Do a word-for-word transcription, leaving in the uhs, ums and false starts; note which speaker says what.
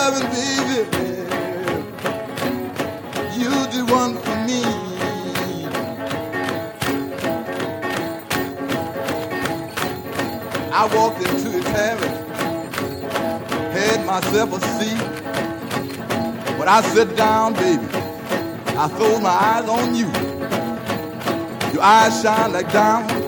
Speaker 1: heaven, baby. You the one for me. I walked into a tavern, had myself a seat. When I sit down, baby, I throw my eyes on you. Your eyes shine like diamonds.